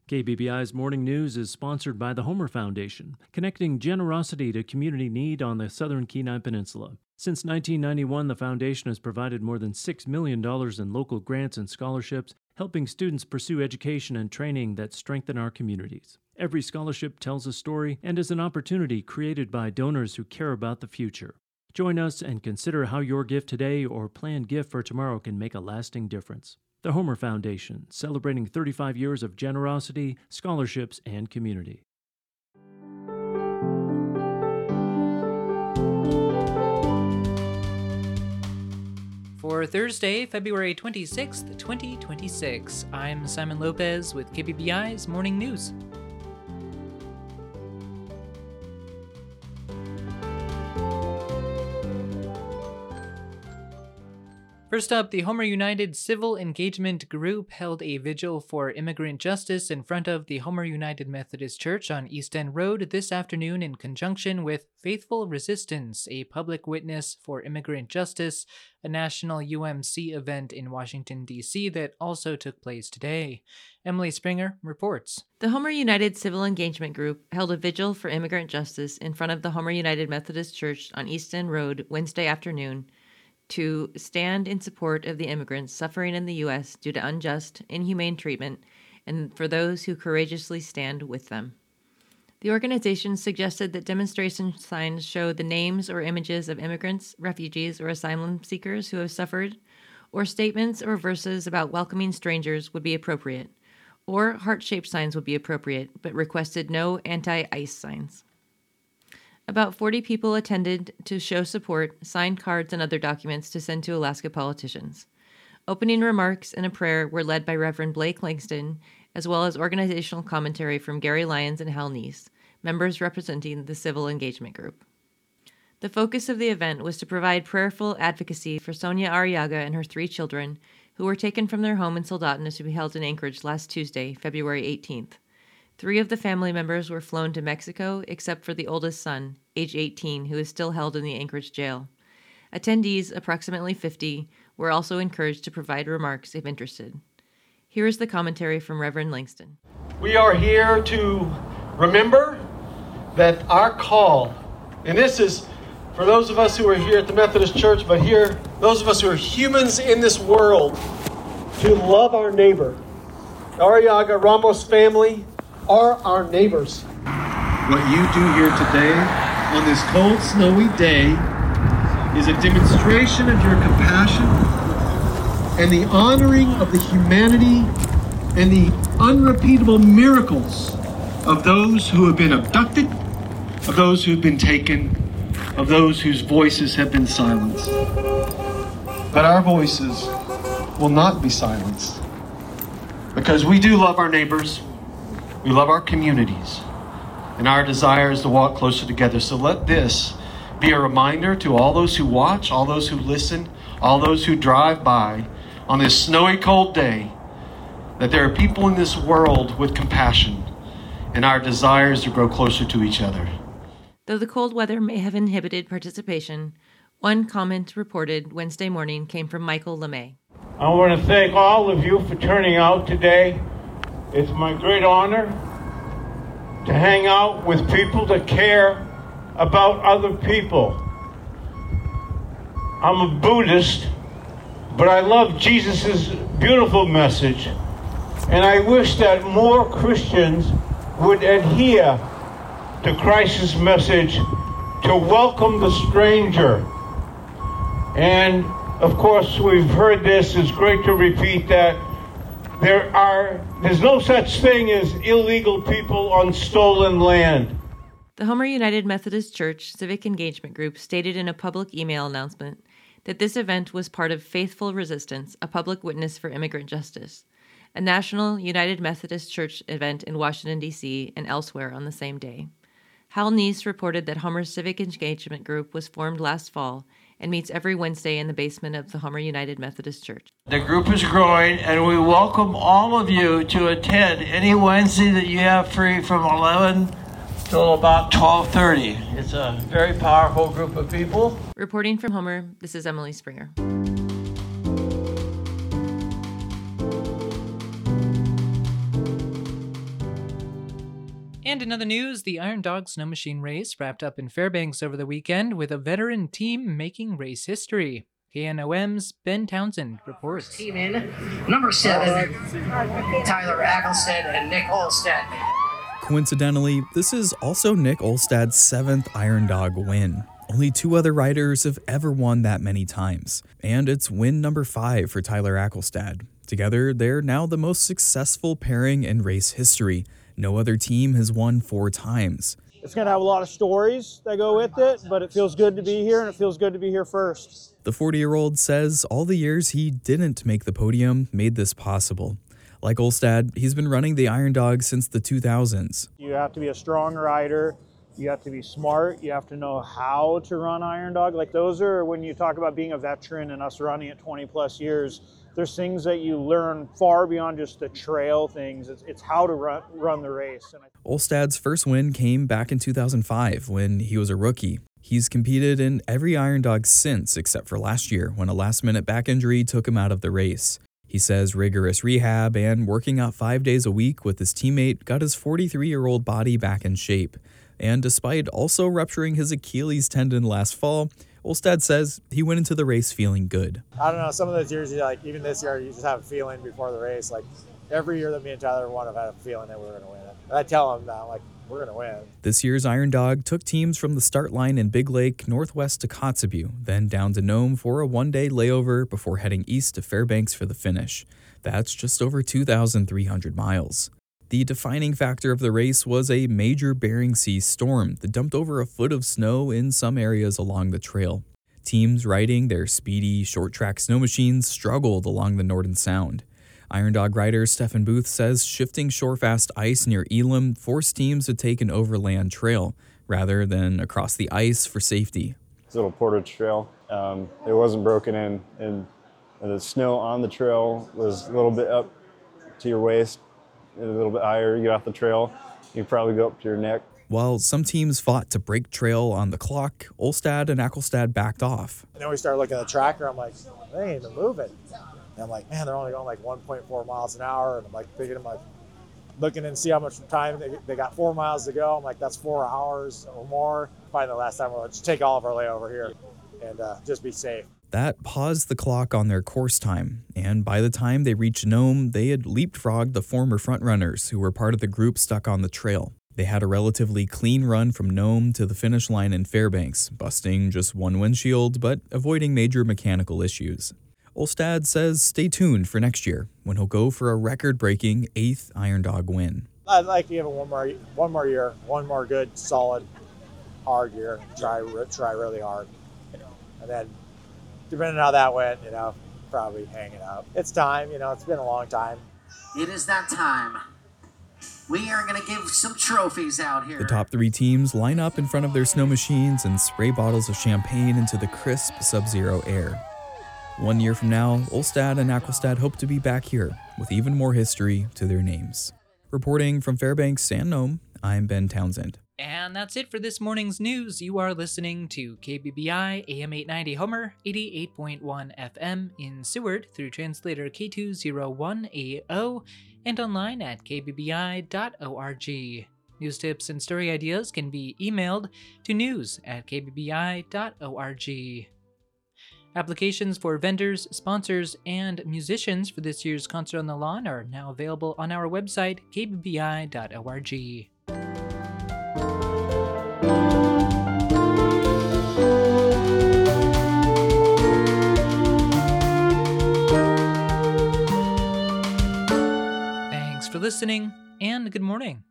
KBBI's Morning News is sponsored by the Homer Foundation, connecting generosity to community need on the southern Kenai Peninsula. Since 1991, the foundation has provided more than $6 million in local grants and scholarships, helping students pursue education and training that strengthen our communities. Every scholarship tells a story and is an opportunity created by donors who care about the future. Join us and consider how your gift today or planned gift for tomorrow can make a lasting difference. The Homer Foundation, celebrating 35 years of generosity, scholarships, and community. For Thursday, February 26th, 2026, I'm Simon Lopez with KBBI's Morning News. First up, the Homer United Civil Engagement Group held a vigil for immigrant justice in front of the Homer United Methodist Church on East End Road this afternoon in conjunction with Faithful Resistance, a public witness for immigrant justice, a national UMC event in Washington, D.C. that also took place today. Emily Springer reports. The Homer United Civil Engagement Group held a vigil for immigrant justice in front of the Homer United Methodist Church on East End Road Wednesday afternoon to stand in support of the immigrants suffering in the U.S. due to unjust, inhumane treatment, and for those who courageously stand with them. The organization suggested that demonstration signs show the names or images of immigrants, refugees, or asylum seekers who have suffered, or statements or verses about welcoming strangers would be appropriate, or heart-shaped signs would be appropriate, but requested no anti-ICE signs. About 40 people attended to show support, signed cards, and other documents to send to Alaska politicians. Opening remarks and a prayer were led by Reverend Blake Langston, as well as organizational commentary from Gary Lyons and Hal Neese, members representing the Civil Engagement Group. The focus of the event was to provide prayerful advocacy for Sonia Arriaga and her 3 children, who were taken from their home in Soldotna to be held in Anchorage last Tuesday, February 18th. 3 of the family members were flown to Mexico, except for the oldest son, age 18, who is still held in the Anchorage jail. Attendees, approximately 50, were also encouraged to provide remarks if interested. Here is the commentary from Reverend Langston. We are here to remember that our call, and this is for those of us who are here at the Methodist Church, but here, those of us who are humans in this world, to love our neighbor. Arriaga Ramos family are our neighbors. What you do here today, on this cold, snowy day, is a demonstration of your compassion and the honoring of the humanity and the unrepeatable miracles of those who have been abducted, of those who have been taken, of those whose voices have been silenced. But our voices will not be silenced, because we do love our neighbors. We love our communities, and our desire is to walk closer together. So let this be a reminder to all those who watch, all those who listen, all those who drive by on this snowy, cold day, that there are people in this world with compassion, and our desire is to grow closer to each other. Though the cold weather may have inhibited participation, one comment reported Wednesday morning came from Michael LeMay. I want to thank all of you for turning out today. It's my great honor to hang out with people that care about other people. I'm a Buddhist, but I love Jesus' beautiful message, and I wish that more Christians would adhere to Christ's message to welcome the stranger. And of course, we've heard this, it's great to repeat that. There's no such thing as illegal people on stolen land. The Homer United Methodist Church Civic Engagement Group stated in a public email announcement that this event was part of Faithful Resistance, a public witness for immigrant justice, a national United Methodist Church event in Washington, D.C. and elsewhere on the same day. Hal Neese reported that Homer's Civic Engagement Group was formed last fall and meets every Wednesday in the basement of the Homer United Methodist Church. The group is growing, and we welcome all of you to attend any Wednesday that you have free from 11 till about 12:30. It's a very powerful group of people. Reporting from Homer, this is Emily Springer. And in other news, the Iron Dog Snow Machine race wrapped up in Fairbanks over the weekend with a veteran team making race history. KNOM's Ben Townsend reports. Team in number 7, Tyler Ackelstead and Nick Olstad. Coincidentally, this is also Nick Olstad's 7th Iron Dog win. Only 2 other riders have ever won that many times. And it's win number 5 for Tyler Ackelstad. Together, they're now the most successful pairing in race history. No other team has won 4 times. It's going to have a lot of stories that go with it, but it feels good to be here, and it feels good to be here first. The 40-year-old says all the years he didn't make the podium made this possible. Like Olstad, he's been running the Iron Dog since the 2000s. You have to be a strong rider. You have to be smart. You have to know how to run Iron Dog. Like those are, when you talk about being a veteran and us running it 20 plus years, there's things that you learn far beyond just the trail things. It's how to run the race. Olstad's first win came back in 2005 when he was a rookie. He's competed in every Iron Dog since, except for last year when a last-minute back injury took him out of the race. He says rigorous rehab and working out 5 days a week with his teammate got his 43-year-old body back in shape. And despite also rupturing his Achilles tendon last fall, Olstad says he went into the race feeling good. I don't know, some of those years, even this year, you just have a feeling before the race. Like every year that me and Tyler won, I've had a feeling that we were going to win it. And I tell him now, we're going to win. This year's Iron Dog took teams from the start line in Big Lake northwest to Kotzebue, then down to Nome for a one-day layover before heading east to Fairbanks for the finish. That's just over 2,300 miles. The defining factor of the race was a major Bering Sea storm that dumped over a foot of snow in some areas along the trail. Teams riding their speedy, short-track snow machines struggled along the Norden Sound. Iron Dog rider Stefan Booth says shifting shore-fast ice near Elam forced teams to take an overland trail rather than across the ice for safety. It's a little portage trail. It wasn't broken in, and the snow on the trail was a little bit up to your waist. A little bit higher, you get off the trail, you probably go up to your neck. While some teams fought to break trail on the clock, Olstad and Ackelstad backed off. And then we started looking at the tracker, I'm like, they ain't even moving. And I'm like, man, they're only going 1.4 miles an hour. And I'm looking and see how much time they got 4 miles to go. I'm like, that's 4 hours or more. Finally, the last time we'll just take all of our layover here and just be safe. That paused the clock on their course time, and by the time they reached Nome, they had leapfrogged the former frontrunners who were part of the group stuck on the trail. They had a relatively clean run from Nome to the finish line in Fairbanks, busting just one windshield, but avoiding major mechanical issues. Olstad says stay tuned for next year, when he'll go for a record-breaking 8th Iron Dog win. I'd like to give it one more year, one more good, solid, hard year, try really hard. And then depending on how that went, probably hang it up. It's time, it's been a long time. It is that time. We are going to give some trophies out here. The top 3 teams line up in front of their snow machines and spray bottles of champagne into the crisp sub-zero air. 1 year from now, Olstad and Ackelstad hope to be back here with even more history to their names. Reporting from Fairbanks and Nome, I'm Ben Townsend. And that's it for this morning's news. You are listening to KBBI AM 890 Homer, 88.1 FM in Seward through translator K201AO and online at kbbi.org. News tips and story ideas can be emailed to news@kbbi.org. Applications for vendors, sponsors, and musicians for this year's Concert on the Lawn are now available on our website, kbbi.org. Thanks for listening, and good morning.